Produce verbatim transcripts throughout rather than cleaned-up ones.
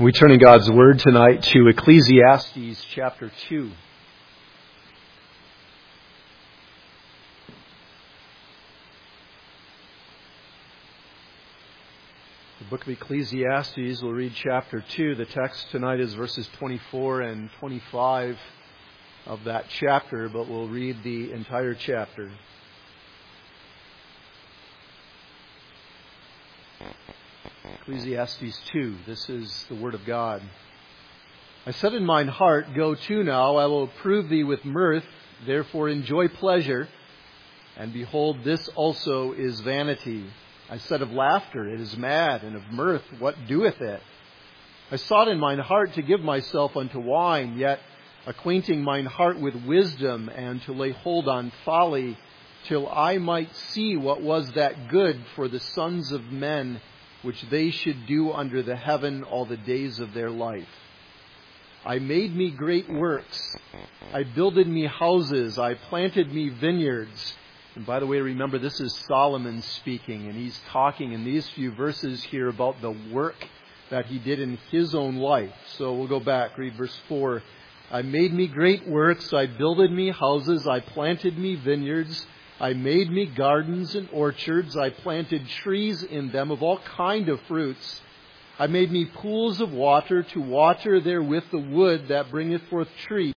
We turn in God's Word tonight to Ecclesiastes chapter two. The book of Ecclesiastes, we'll read chapter two. The text tonight is verses twenty-four and twenty-five of that chapter, but we'll read the entire chapter. Ecclesiastes two, this is the Word of God. I said in mine heart, Go to now, I will prove thee with mirth, therefore enjoy pleasure. And behold, this also is vanity. I said of laughter, it is mad, and of mirth, what doeth it? I sought in mine heart to give myself unto wine, yet acquainting mine heart with wisdom, and to lay hold on folly, till I might see what was that good for the sons of men, which they should do under the heaven all the days of their life. I made me great works. I builded me houses. I planted me vineyards. And by the way, remember, this is Solomon speaking, and he's talking in these few verses here about the work that he did in his own life. So we'll go back, read verse four. I made me great works. I builded me houses. I planted me vineyards. I made me gardens and orchards. I planted trees in them of all kind of fruits. I made me pools of water to water therewith the wood that bringeth forth trees.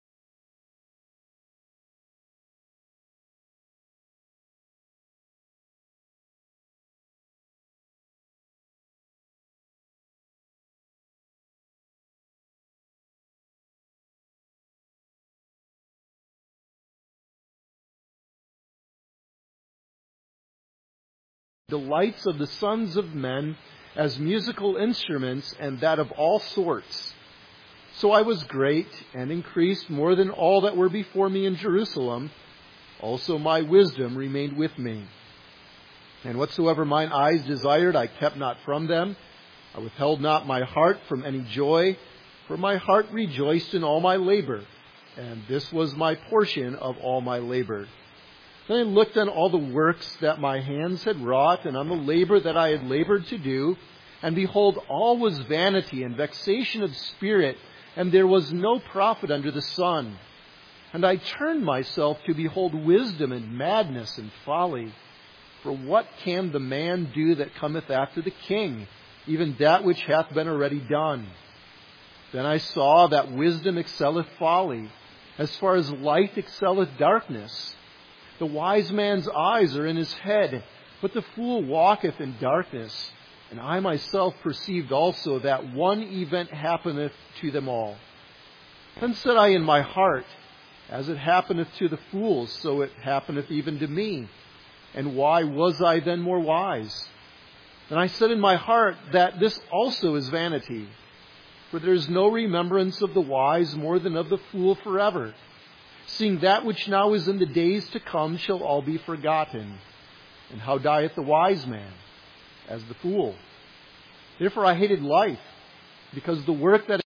Delights of the sons of men as musical instruments, and that of all sorts. So I was great and increased more than all that were before me in Jerusalem. Also my wisdom remained with me. And whatsoever mine eyes desired, I kept not from them. I withheld not my heart from any joy, for my heart rejoiced in all my labor, and this was my portion of all my labor. Then I looked on all the works that my hands had wrought, and on the labor that I had labored to do, and behold, all was vanity and vexation of spirit, and there was no profit under the sun. And I turned myself to behold wisdom and madness and folly. For what can the man do that cometh after the king, even that which hath been already done? Then I saw that wisdom excelleth folly, as far as light excelleth darkness. The wise man's eyes are in his head, but the fool walketh in darkness. And I myself perceived also that one event happeneth to them all. Then said I in my heart, As it happeneth to the fools, so it happeneth even to me. And why was I then more wise? And I said in my heart that this also is vanity. For there is no remembrance of the wise more than of the fool forever. Seeing that which now is in the days to come shall all be forgotten. And how dieth the wise man? As the fool. Therefore I hated life, because the work that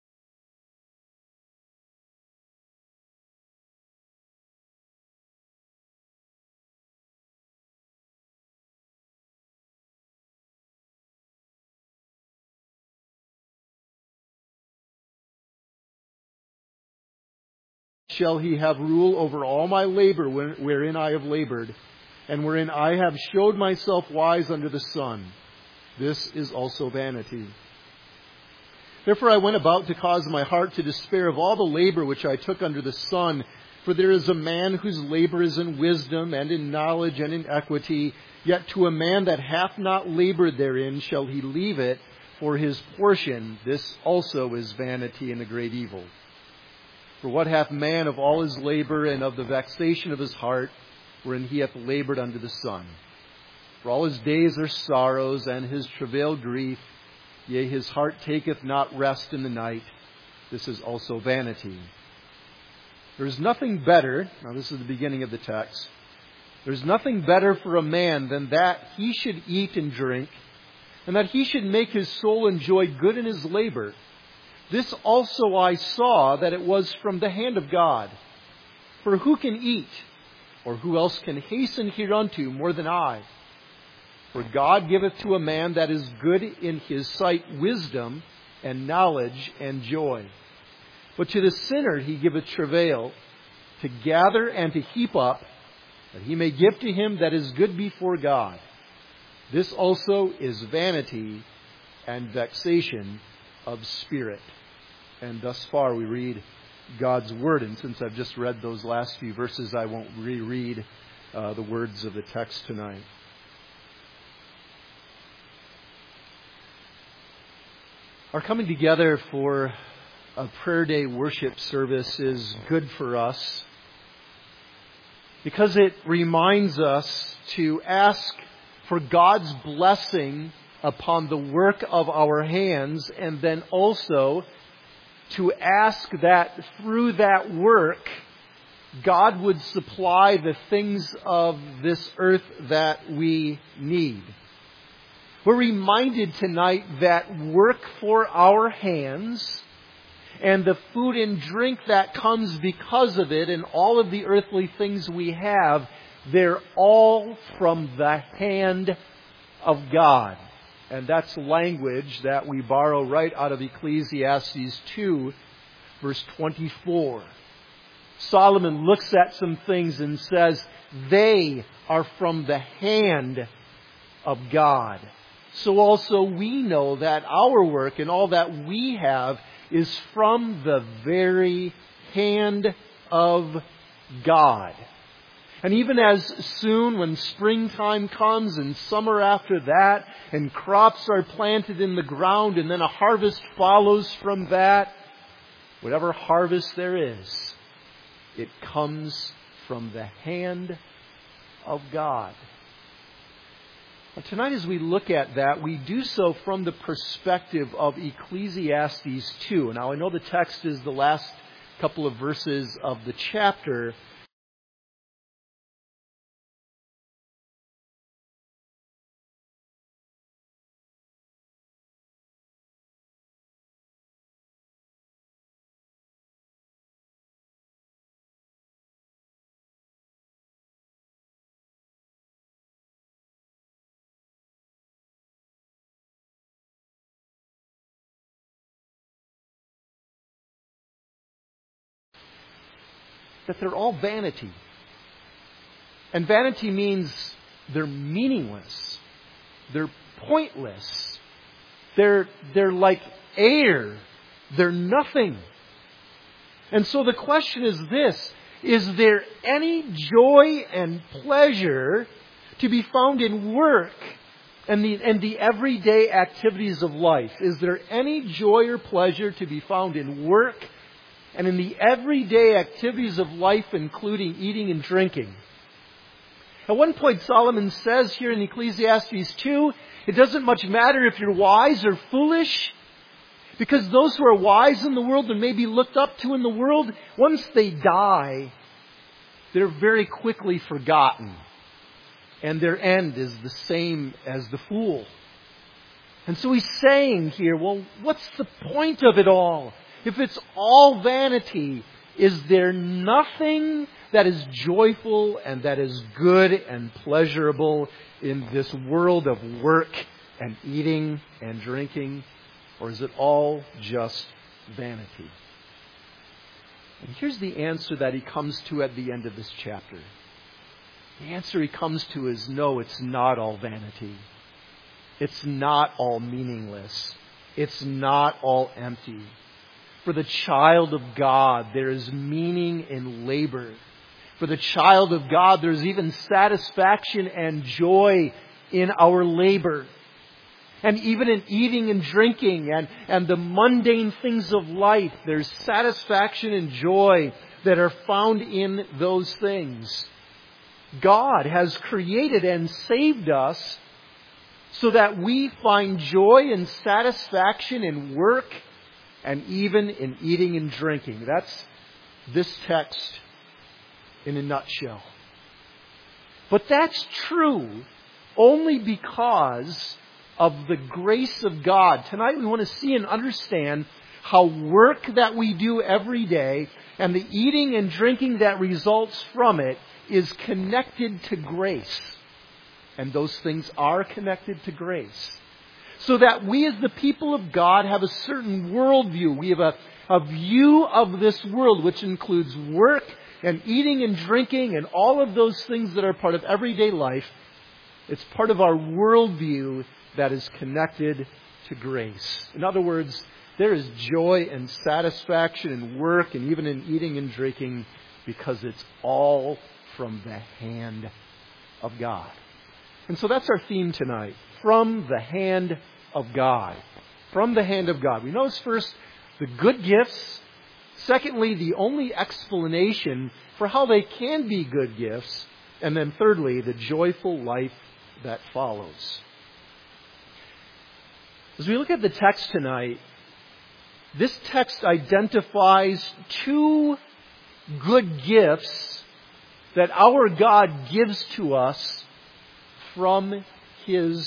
shall he have rule over all my labor wherein I have labored, and wherein I have showed myself wise under the sun. This is also vanity. Therefore I went about to cause my heart to despair of all the labor which I took under the sun. For there is a man whose labor is in wisdom and in knowledge and in equity. Yet to a man that hath not labored therein shall he leave it for his portion. This also is vanity and a great evil. For what hath man of all his labor and of the vexation of his heart, wherein he hath labored under the sun? For all his days are sorrows, and his travail grief. Yea, his heart taketh not rest in the night. This is also vanity. There is nothing better, now this is the beginning of the text. There is nothing better for a man than that he should eat and drink, and that he should make his soul enjoy good in his labor. This also I saw, that it was from the hand of God. For who can eat, or who else can hasten hereunto more than I? For God giveth to a man that is good in his sight wisdom, and knowledge and joy. But to the sinner he giveth travail, to gather and to heap up, that he may give to him that is good before God. This also is vanity and vexation of spirit. And thus far we read God's Word. And since I've just read those last few verses, I won't reread uh, the words of the text tonight. Our coming together for a prayer day worship service is good for us because it reminds us to ask for God's blessing upon the work of our hands, and then also to ask that through that work God would supply the things of this earth that we need. We're reminded tonight that work for our hands and the food and drink that comes because of it and all of the earthly things we have, they're all from the hand of God. And that's language that we borrow right out of Ecclesiastes two, verse twenty-four. Solomon looks at some things and says, they are from the hand of God. So also we know that our work and all that we have is from the very hand of God. And even as soon when springtime comes and summer after that and crops are planted in the ground and then a harvest follows from that, whatever harvest there is, it comes from the hand of God. Now, tonight as we look at that, we do so from the perspective of Ecclesiastes two. Now I know the text is the last couple of verses of the chapter, that they're all vanity. And vanity means they're meaningless. They're pointless. They're, they're like air. They're nothing. And so the question is this: is there any joy and pleasure to be found in work and the, and the everyday activities of life? Is there any joy or pleasure to be found in work and in the everyday activities of life, including eating and drinking? At one point, Solomon says here in Ecclesiastes two, it doesn't much matter if you're wise or foolish, because those who are wise in the world and may be looked up to in the world, once they die, they're very quickly forgotten. And their end is the same as the fool. And so he's saying here, well, what's the point of it all? If it's all vanity, is there nothing that is joyful and that is good and pleasurable in this world of work and eating and drinking? Or is it all just vanity? And here's the answer that he comes to at the end of this chapter. The answer he comes to is no, it's not all vanity. It's not all meaningless. It's not all empty. For the child of God, there is meaning in labor. For the child of God, there is even satisfaction and joy in our labor. And even in eating and drinking and, and the mundane things of life, there's satisfaction and joy that are found in those things. God has created and saved us so that we find joy and satisfaction in work and even in eating and drinking. That's this text in a nutshell. But that's true only because of the grace of God. Tonight we want to see and understand how work that we do every day and the eating and drinking that results from it is connected to grace. And those things are connected to grace. so that we as the people of God have a certain worldview. We have a, a view of this world, which includes work and eating and drinking and all of those things that are part of everyday life. It's part of our worldview that is connected to grace. In other words, there is joy and satisfaction in work and even in eating and drinking because it's all from the hand of God. And so that's our theme tonight. From the hand of God. From the hand of God. We notice first the good gifts. Secondly, the only explanation for how they can be good gifts. And then thirdly, the joyful life that follows. As we look at the text tonight, this text identifies two good gifts that our God gives to us from His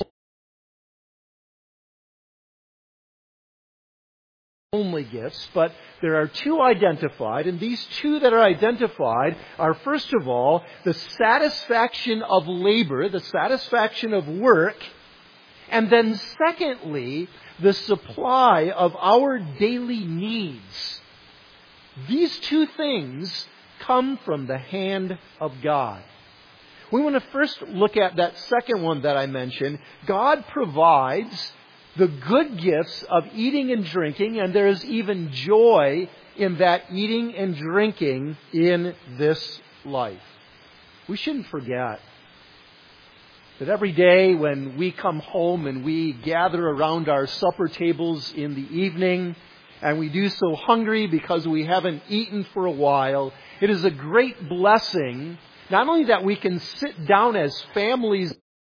only gifts, but there are two identified, and these two that are identified are, first of all, the satisfaction of labor, the satisfaction of work, and then secondly, the supply of our daily needs. These two things come from the hand of God. We want to first look at that second one that I mentioned. God provides the good gifts of eating and drinking, and there is even joy in that eating and drinking in this life. We shouldn't forget that every day when we come home and we gather around our supper tables in the evening, and we do so hungry because we haven't eaten for a while, it is a great blessing, not only that we can sit down as families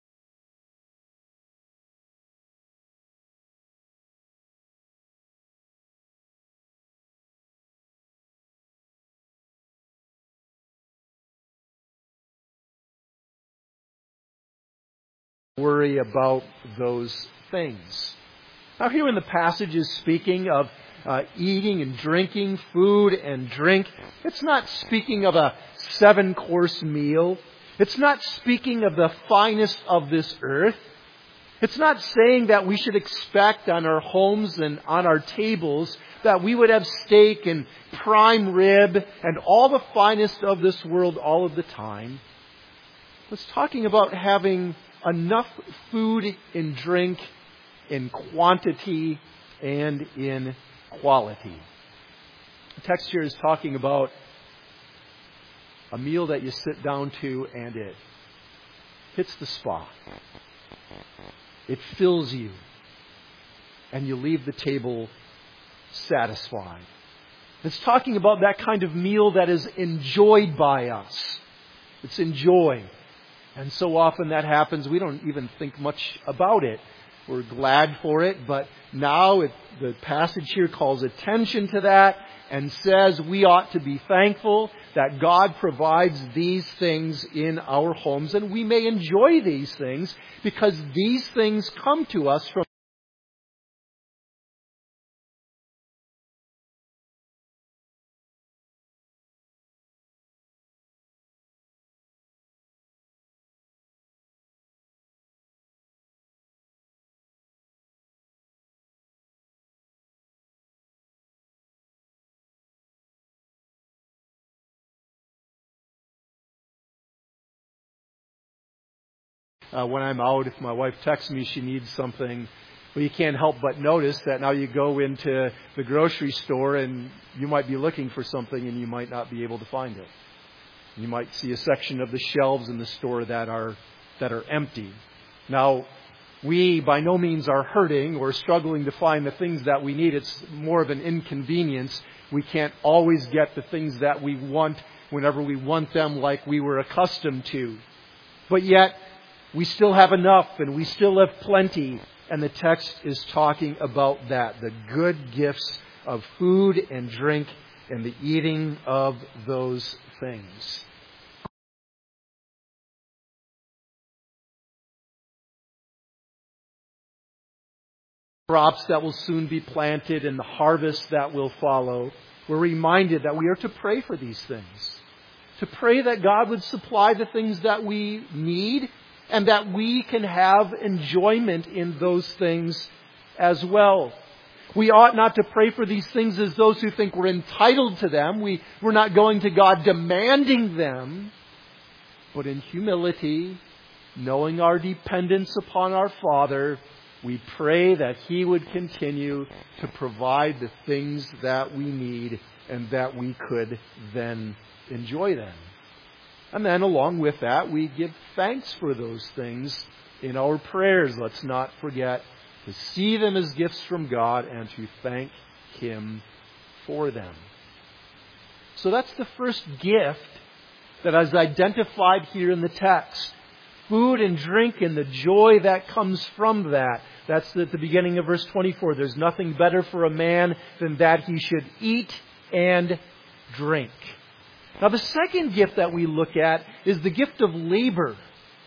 worry about those things. Now here in the passage is speaking of uh, eating and drinking, food and drink. It's not speaking of a seven-course meal. It's not speaking of the finest of this earth. It's not saying that we should expect on our homes and on our tables that we would have steak and prime rib and all the finest of this world all of the time. It's talking about having enough food and drink in quantity and in quality. The text here is talking about a meal that you sit down to and it hits the spot. It fills you. And you leave the table satisfied. It's talking about that kind of meal that is enjoyed by us. It's enjoyed. And so often that happens, we don't even think much about it. We're glad for it, but now it, the passage here calls attention to that and says we ought to be thankful that God provides these things in our homes, and we may enjoy these things because these things come to us from Uh, when I'm out, if my wife texts me she needs something, well, you can't help but notice that now you go into the grocery store and you might be looking for something and you might not be able to find it. You might see a section of the shelves in the store that are that are empty. Now, we by no means are hurting or struggling to find the things that we need. It's more of an inconvenience. We can't always get the things that we want whenever we want them like we were accustomed to. But yet, we still have enough and we still have plenty. And the text is talking about that. The good gifts of food and drink and the eating of those things. Crops that will soon be planted and the harvest that will follow. We're reminded that we are to pray for these things. To pray that God would supply the things that we need and that we can have enjoyment in those things as well. We ought not to pray for these things as those who think we're entitled to them. We, we're not going to God demanding them, but in humility, knowing our dependence upon our Father, we pray that He would continue to provide the things that we need and that we could then enjoy them. And then along with that, we give thanks for those things in our prayers. Let's not forget to see them as gifts from God and to thank Him for them. So that's the first gift that is identified here in the text. Food and drink and the joy that comes from that. That's at the beginning of verse twenty-four. There's nothing better for a man than that he should eat and drink. Now the second gift that we look at is the gift of labor.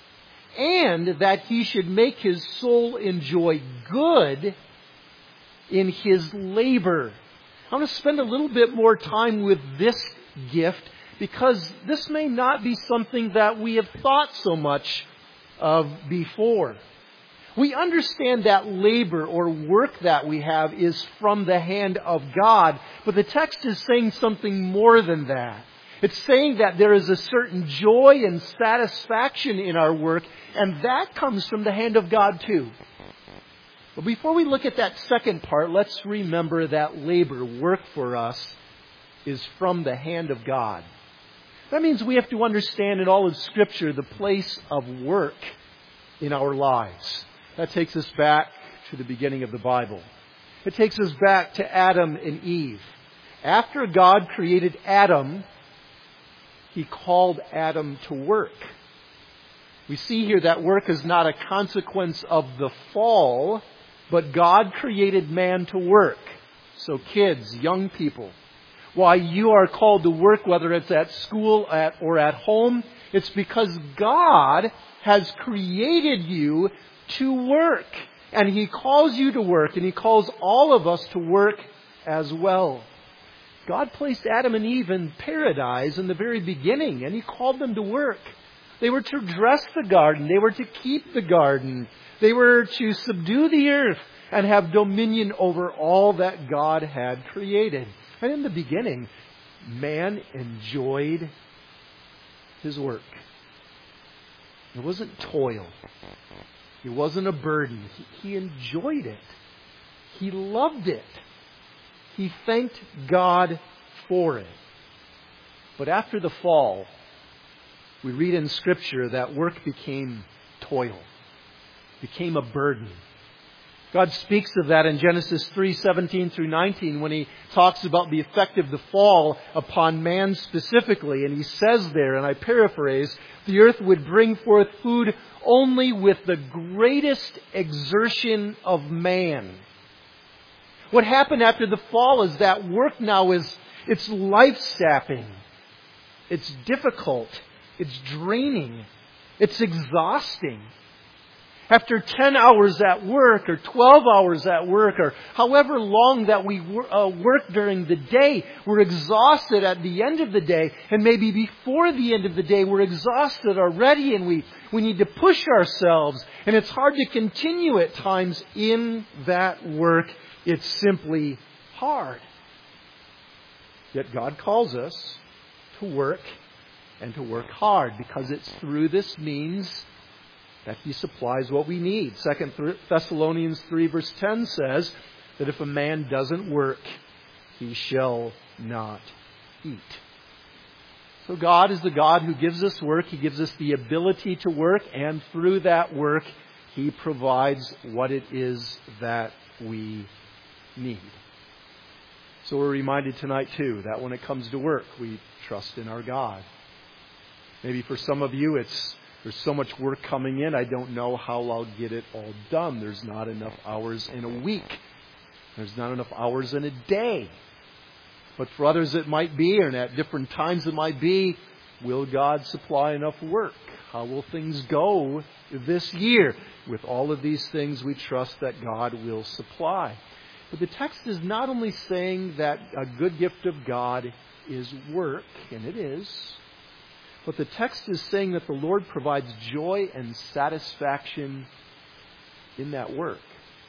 And that he should make his soul enjoy good in his labor. I want to spend a little bit more time with this gift because this may not be something that we have thought so much of before. We understand that labor or work that we have is from the hand of God, but the text is saying something more than that. It's saying that there is a certain joy and satisfaction in our work, and that comes from the hand of God too. But before we look at that second part, let's remember that labor, work for us, is from the hand of God. That means we have to understand in all of Scripture the place of work in our lives. That takes us back to the beginning of the Bible. It takes us back to Adam and Eve. After God created Adam, He called Adam to work. We see here that work is not a consequence of the fall, but God created man to work. So kids, young people, why you are called to work, whether it's at school at, or at home, it's because God has created you to work. And He calls you to work, and He calls all of us to work as well. God placed Adam and Eve in paradise in the very beginning, and He called them to work. They were to dress the garden. They were to keep the garden. They were to subdue the earth and have dominion over all that God had created. And in the beginning, man enjoyed his work. It wasn't toil. It wasn't a burden. He, he enjoyed it. He loved it. He thanked God for it. But after the fall, we read in Scripture that work became toil, became a burden. God speaks of that in Genesis three seventeen through nineteen when He talks about the effect of the fall upon man specifically. And He says there, and I paraphrase, the earth would bring forth food only with the greatest exertion of man. What happened after the fall is that work now is, it's life-sapping. It's difficult. It's draining. It's exhausting. After ten hours at work or twelve hours at work or however long that we uh, work during the day, we're exhausted at the end of the day. And maybe before the end of the day, we're exhausted already and we, we need to push ourselves. And it's hard to continue at times in that work. It's simply hard. Yet God calls us to work and to work hard because it's through this means that He supplies what we need. Second Thessalonians three verse ten says that if a man doesn't work, he shall not eat. So God is the God who gives us work. He gives us the ability to work, and through that work, He provides what it is that we need. So we're reminded tonight too that when it comes to work, we trust in our God. Maybe for some of you it's there's so much work coming in, I don't know how I'll get it all done. There's not enough hours in a week. There's not enough hours in a day. But for others it might be, and at different times it might be, will God supply enough work? How will things go this year? With all of these things, we trust that God will supply. But the text is not only saying that a good gift of God is work, and it is, But the text is saying that the Lord provides joy and satisfaction in that work.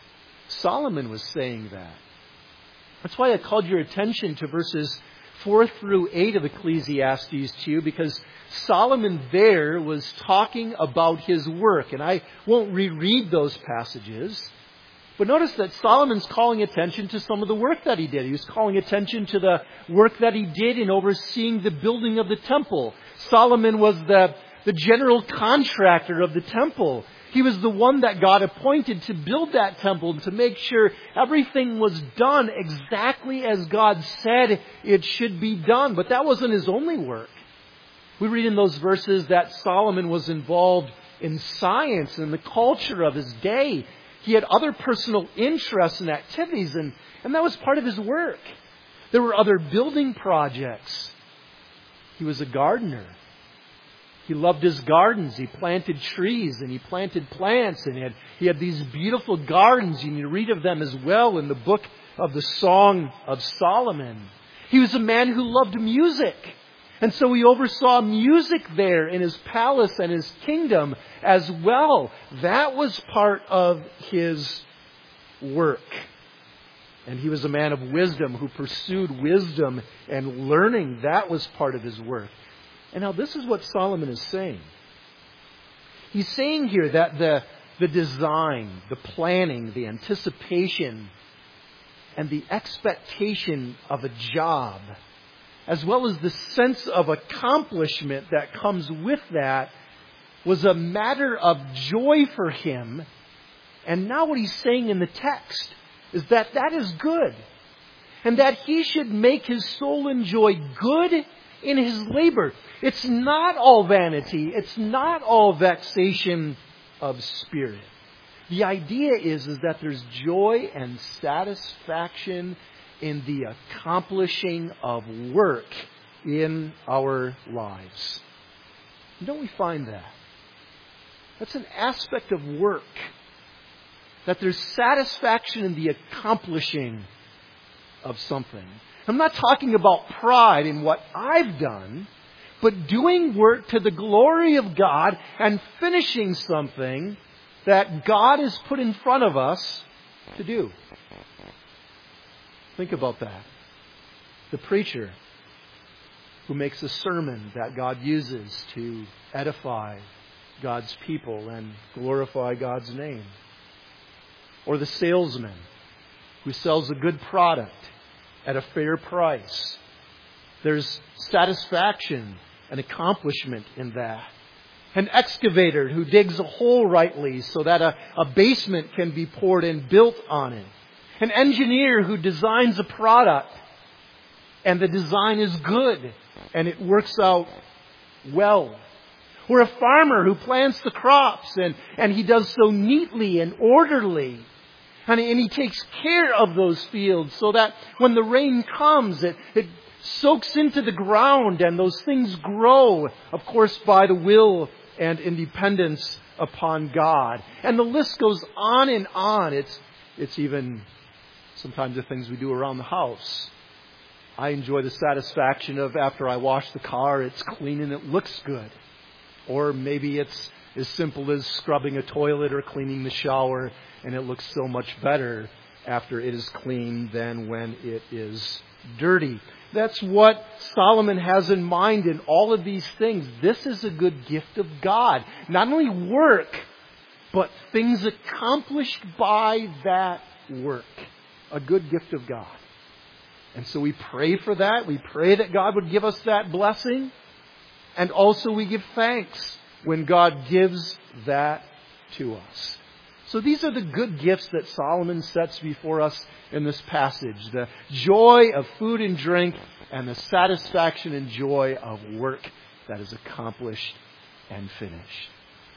Solomon was saying that. That's why I called your attention to verses four through eight of Ecclesiastes to you, because Solomon there was talking about his work. And I won't reread those passages. But notice that Solomon's calling attention to some of the work that he did. He was calling attention to the work that he did in overseeing the building of the temple. Solomon was the, the general contractor of the temple. He was the one that God appointed to build that temple and to make sure everything was done exactly as God said it should be done. But that wasn't his only work. We read in those verses that Solomon was involved in science and the culture of his day. He had other personal interests and activities, and, and that was part of his work. There were other building projects. He was a gardener. He loved his gardens. He planted trees and he planted plants, and he had, he had these beautiful gardens. You can read of them as well in the book of the Song of Solomon. He was a man who loved music. And so he oversaw music there in his palace and his kingdom as well. That was part of his work. And he was a man of wisdom who pursued wisdom and learning. That was part of his work. And now this is what Solomon is saying. He's saying here that the, the design, the planning, the anticipation, and the expectation of a job, as well as the sense of accomplishment that comes with that, was a matter of joy for him. And now what he's saying in the text is that that is good. And that he should make his soul enjoy good in his labor. It's not all vanity. It's not all vexation of spirit. The idea is, is that there's joy and satisfaction in the accomplishing of work in our lives. Don't we find that? That's an aspect of work. That there's satisfaction in the accomplishing of something. I'm not talking about pride in what I've done, but doing work to the glory of God and finishing something that God has put in front of us to do. Think about that. The preacher who makes a sermon that God uses to edify God's people and glorify God's name. Or the salesman who sells a good product at a fair price. There's satisfaction and accomplishment in that. An excavator who digs a hole rightly so that a, a basement can be poured and built on it. An engineer who designs a product and the design is good and it works out well. Or a farmer who plants the crops and, and he does so neatly and orderly. And, and he takes care of those fields so that when the rain comes, it, it soaks into the ground and those things grow, of course, by the will and independence upon God. And the list goes on and on. It's, it's even sometimes the things we do around the house. I enjoy the satisfaction of after I wash the car, it's clean and it looks good. Or maybe it's as simple as scrubbing a toilet or cleaning the shower, and it looks so much better after it is clean than when it is dirty. That's what Solomon has in mind in all of these things. This is a good gift of God. Not only work, but things accomplished by that work. A good gift of God. And so we pray for that. We pray that God would give us that blessing. And also we give thanks when God gives that to us. So these are the good gifts that Solomon sets before us in this passage. The joy of food and drink and the satisfaction and joy of work that is accomplished and finished.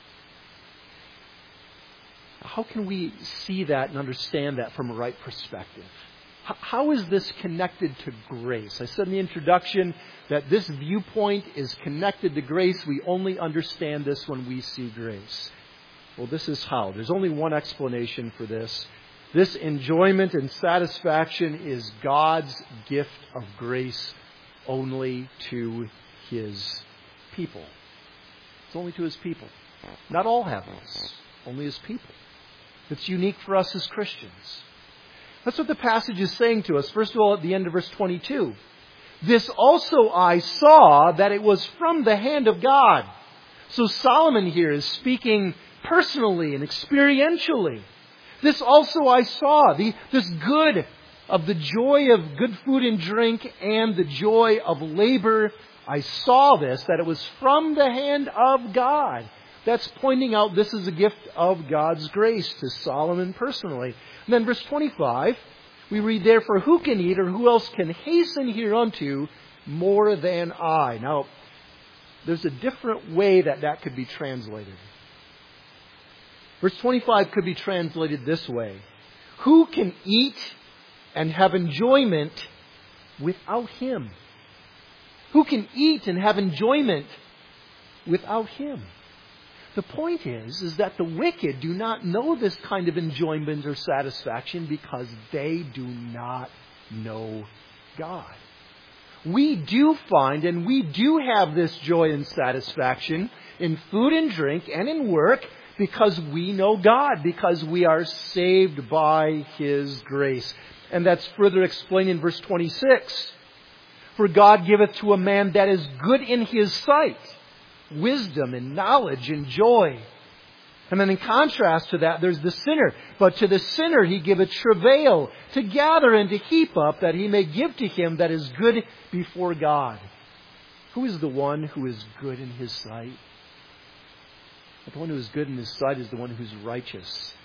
How can we see that and understand that from a right perspective? How is this connected to grace? I said in the introduction that this viewpoint is connected to grace. We only understand this when we see grace. Well, this is how. There's only one explanation for this. This enjoyment and satisfaction is God's gift of grace only to His people. It's only to His people. Not all have this. Only His people. It's unique for us as Christians. That's what the passage is saying to us. First of all, at the end of verse twenty-two. This also I saw that it was from the hand of God. So Solomon here is speaking personally and experientially. This also I saw, the, this good of the joy of good food and drink and the joy of labor. I saw this, that it was from the hand of God. That's pointing out this is a gift of God's grace to Solomon personally. And then verse twenty-five, we read, therefore, who can eat or who else can hasten hereunto more than I? Now, there's a different way that that could be translated. Verse twenty-five could be translated this way. Who can eat and have enjoyment without Him? Who can eat and have enjoyment without Him? The point is, is that the wicked do not know this kind of enjoyment or satisfaction because they do not know God. We do find and we do have this joy and satisfaction in food and drink and in work because we know God, because we are saved by His grace. And that's further explained in verse twenty-six. For God giveth to a man that is good in His sight, wisdom and knowledge and joy. And then in contrast to that, there's the sinner. But to the sinner He giveth travail to gather and to heap up, that he may give to him that is good before God. Who is the one who is good in His sight? The one who is good in His sight is the one who's righteous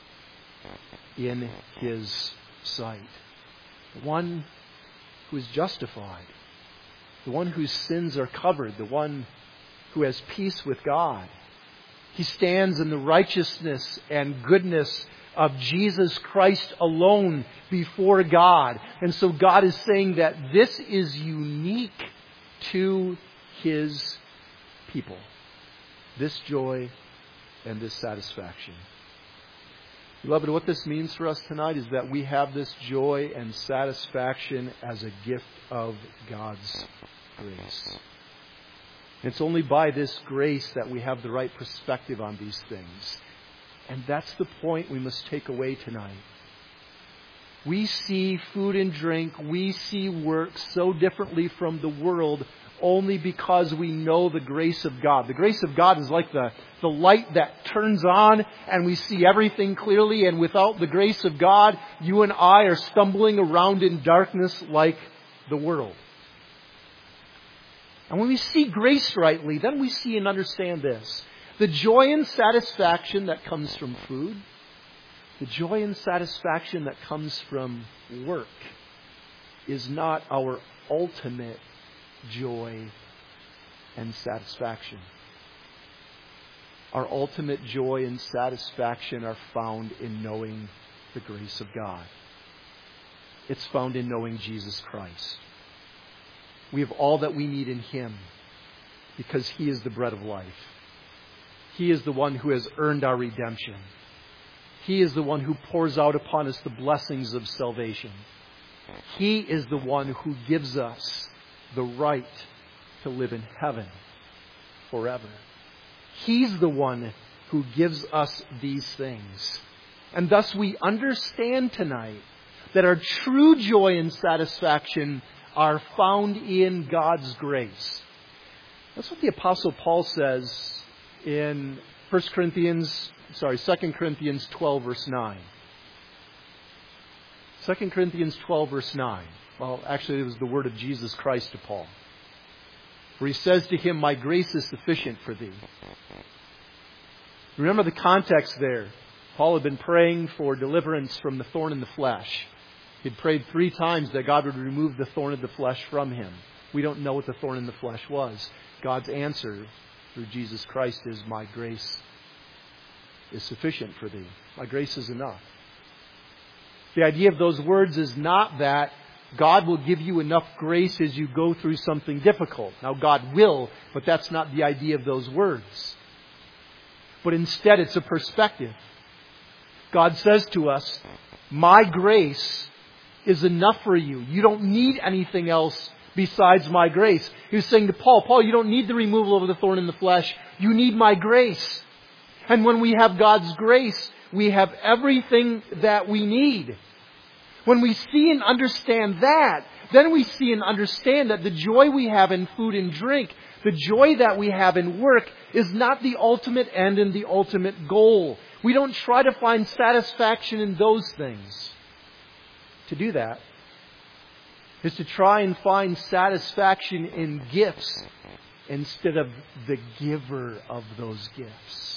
in His sight. The one who is justified. The one whose sins are covered. The one who has peace with God. He stands in the righteousness and goodness of Jesus Christ alone before God. And so God is saying that this is unique to His people. This joy and this satisfaction. Beloved, what this means for us tonight is that we have this joy and satisfaction as a gift of God's grace. It's only by this grace that we have the right perspective on these things. And that's the point we must take away tonight. We see food and drink, we see work so differently from the world only because we know the grace of God. The grace of God is like the, the light that turns on and we see everything clearly. And without the grace of God, you and I are stumbling around in darkness like the world. And when we see grace rightly, then we see and understand this. The joy and satisfaction that comes from food, the joy and satisfaction that comes from work, is not our ultimate joy and satisfaction. Our ultimate joy and satisfaction are found in knowing the grace of God. It's found in knowing Jesus Christ. We have all that we need in Him because He is the bread of life. He is the one who has earned our redemption. He is the one who pours out upon us the blessings of salvation. He is the one who gives us the right to live in heaven forever. He's the one who gives us these things. And thus we understand tonight that our true joy and satisfaction are found in God's grace. That's what the Apostle Paul says in First Corinthians, sorry, Second Corinthians twelve, verse nine. Second Corinthians twelve, verse nine. Well, actually, it was the word of Jesus Christ to Paul, where he says to him, "My grace is sufficient for thee." Remember the context there. Paul had been praying for deliverance from the thorn in the flesh. He'd prayed three times that God would remove the thorn of the flesh from him. We don't know what the thorn in the flesh was. God's answer through Jesus Christ is, "My grace is sufficient for thee." My grace is enough. The idea of those words is not that God will give you enough grace as you go through something difficult. Now, God will, but that's not the idea of those words. But instead, it's a perspective. God says to us, "My grace is enough for you. You don't need anything else besides my grace. He was saying to Paul, Paul, you don't need the removal of the thorn in the flesh. You need my grace. And when we have God's grace, we have everything that we need. When we see and understand that, then we see and understand that the joy we have in food and drink, the joy that we have in work, is not the ultimate end and the ultimate goal. We don't try to find satisfaction in those things. To do that is to try and find satisfaction in gifts instead of the giver of those gifts.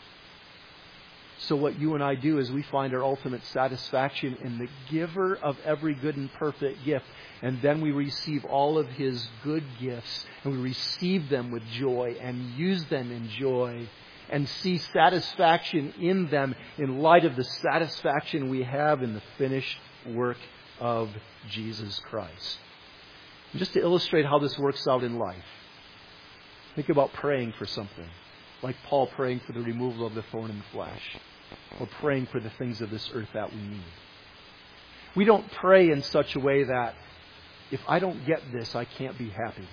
So what you and I do is we find our ultimate satisfaction in the giver of every good and perfect gift. And then we receive all of His good gifts, and we receive them with joy and use them in joy and see satisfaction in them in light of the satisfaction we have in the finished work of Jesus Christ. And just to illustrate how this works out in life, think about praying for something, like Paul praying for the removal of the thorn in the flesh, or praying for the things of this earth that we need. We don't pray in such a way that if I don't get this, I can't be happy.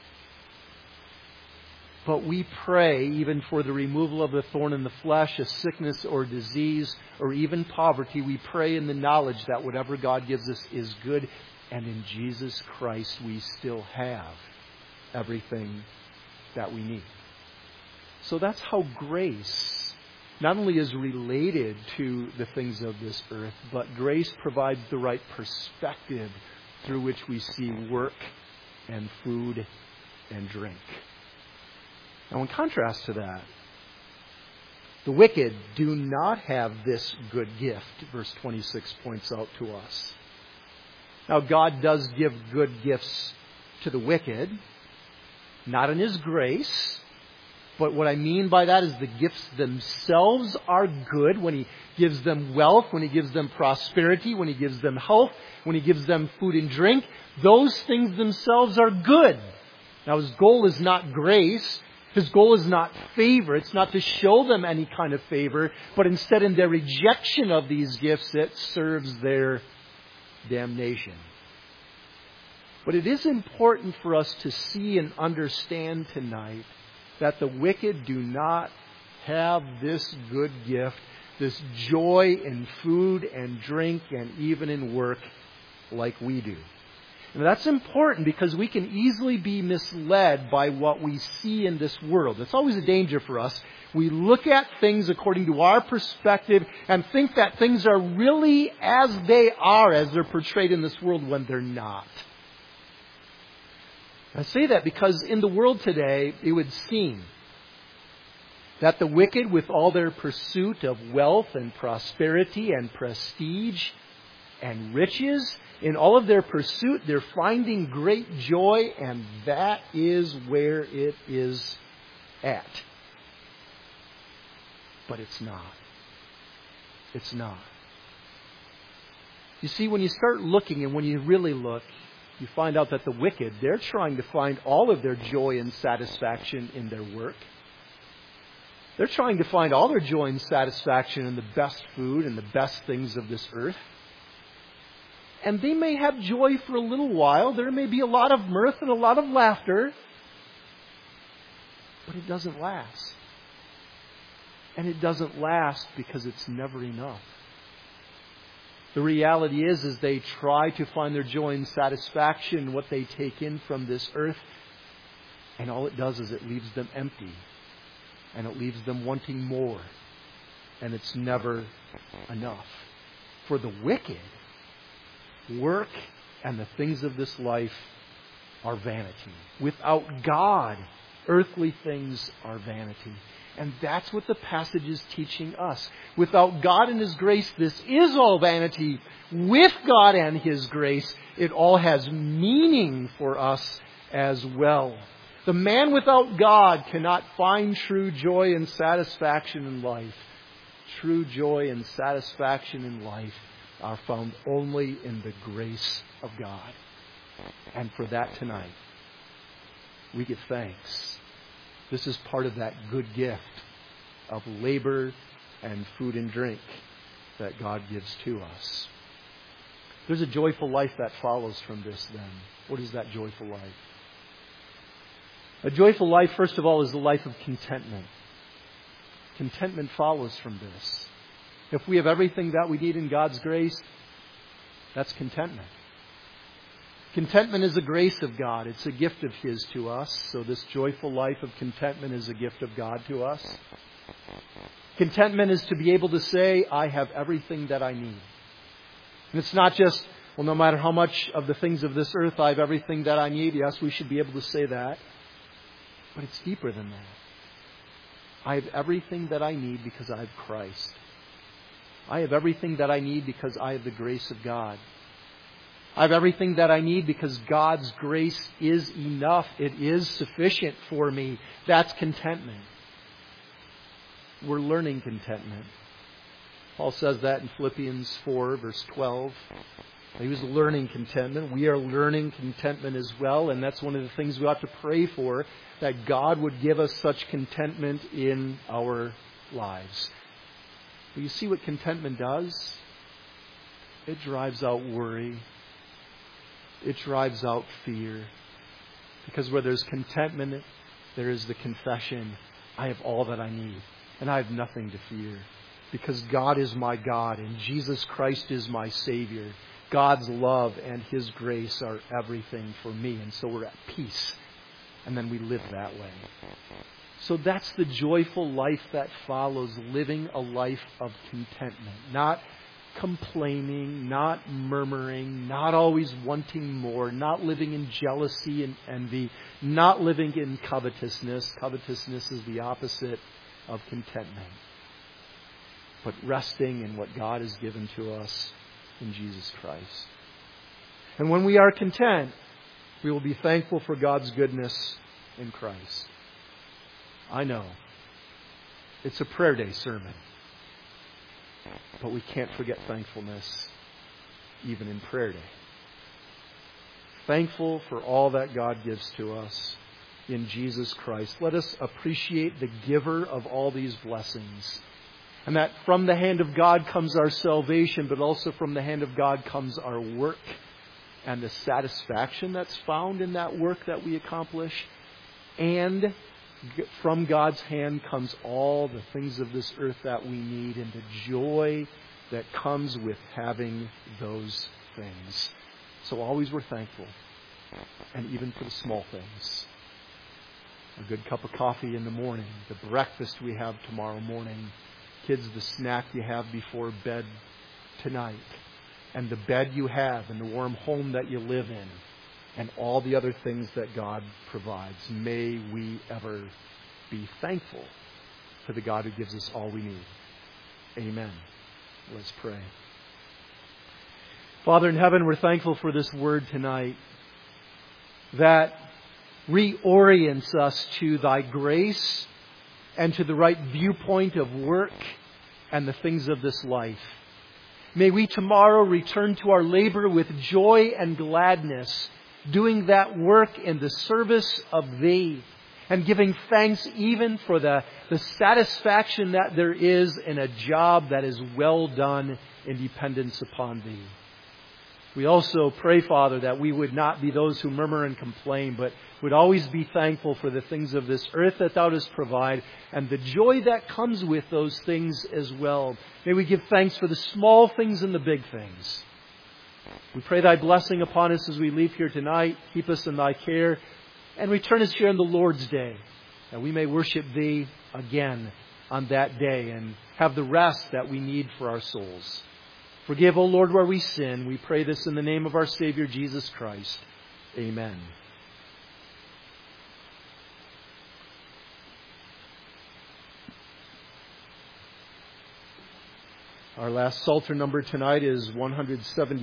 But we pray even for the removal of the thorn in the flesh, a sickness or disease, or even poverty. We pray in the knowledge that whatever God gives us is good, and in Jesus Christ we still have everything that we need. So that's how grace not only is related to the things of this earth, but grace provides the right perspective through which we see work and food and drink. Now, in contrast to that, the wicked do not have this good gift, verse twenty-six points out to us. Now, God does give good gifts to the wicked, not in His grace. But what I mean by that is the gifts themselves are good when He gives them wealth, when He gives them prosperity, when He gives them health, when He gives them food and drink. Those things themselves are good. Now, His goal is not grace. His goal is not favor. It's not to show them any kind of favor. But instead, in their rejection of these gifts, it serves their damnation. But it is important for us to see and understand tonight that the wicked do not have this good gift, this joy in food and drink and even in work like we do. And that's important because we can easily be misled by what we see in this world. It's always a danger for us. We look at things according to our perspective and think that things are really as they are, as they're portrayed in this world, when they're not. I say that because in the world today, it would seem that the wicked, with all their pursuit of wealth and prosperity and prestige and riches, in all of their pursuit, they're finding great joy, and that is where it is at. But it's not. It's not. You see, when you start looking and when you really look, you find out that the wicked, they're trying to find all of their joy and satisfaction in their work. They're trying to find all their joy and satisfaction in the best food and the best things of this earth. And they may have joy for a little while. There may be a lot of mirth and a lot of laughter. But it doesn't last. And it doesn't last because it's never enough. The reality is, is they try to find their joy and satisfaction in what they take in from this earth. And all it does is it leaves them empty. And it leaves them wanting more. And it's never enough. For the wicked, work and the things of this life are vanity. Without God, earthly things are vanity. And that's what the passage is teaching us. Without God and His grace, this is all vanity. With God and His grace, it all has meaning for us as well. The man without God cannot find true joy and satisfaction in life. True joy and satisfaction in life are found only in the grace of God. And for that tonight, we give thanks. This is part of that good gift of labor and food and drink that God gives to us. There's a joyful life that follows from this then. What is that joyful life? A joyful life, first of all, is the life of contentment. Contentment follows from this. If we have everything that we need in God's grace, that's contentment. Contentment is a grace of God. It's a gift of His to us. So this joyful life of contentment is a gift of God to us. Contentment is to be able to say, I have everything that I need. And it's not just, well, no matter how much of the things of this earth, I have everything that I need. Yes, we should be able to say that. But it's deeper than that. I have everything that I need because I have Christ. I have everything that I need because I have the grace of God. I have everything that I need because God's grace is enough. It is sufficient for me. That's contentment. We're learning contentment. Paul says that in Philippians four, verse twelve. He was learning contentment. We are learning contentment as well. And that's one of the things we ought to pray for, that God would give us such contentment in our lives. But you see what contentment does? It drives out worry. It drives out fear. Because where there's contentment, there is the confession, I have all that I need. And I have nothing to fear. Because God is my God and Jesus Christ is my Savior. God's love and His grace are everything for me. And so we're at peace. And then we live that way. So that's the joyful life that follows, living a life of contentment. Not complaining, not murmuring, not always wanting more, not living in jealousy and envy, not living in covetousness. Covetousness is the opposite of contentment. But resting in what God has given to us in Jesus Christ. And when we are content, we will be thankful for God's goodness in Christ. I know it's a prayer day sermon, but we can't forget thankfulness even in prayer day. Thankful for all that God gives to us in Jesus Christ. Let us appreciate the giver of all these blessings. And that from the hand of God comes our salvation, but also from the hand of God comes our work and the satisfaction that's found in that work that we accomplish. And from God's hand comes all the things of this earth that we need and the joy that comes with having those things. So always we're thankful. And even for the small things. A good cup of coffee in the morning. The breakfast we have tomorrow morning. Kids, the snack you have before bed tonight. And the bed you have and the warm home that you live in. And all the other things that God provides. May we ever be thankful for the God who gives us all we need. Amen. Let's pray. Father in heaven, we're thankful for this word tonight that reorients us to Thy grace and to the right viewpoint of work and the things of this life. May we tomorrow return to our labor with joy and gladness, doing that work in the service of Thee and giving thanks even for the, the satisfaction that there is in a job that is well done in dependence upon Thee. We also pray, Father, that we would not be those who murmur and complain, but would always be thankful for the things of this earth that Thou dost provide and the joy that comes with those things as well. May we give thanks for the small things and the big things. We pray Thy blessing upon us as we leave here tonight. Keep us in Thy care and return us here on the Lord's Day, that we may worship Thee again on that day and have the rest that we need for our souls. Forgive, O Lord, where we sin. We pray this in the name of our Savior, Jesus Christ. Amen. Our last Psalter number tonight is one seventy.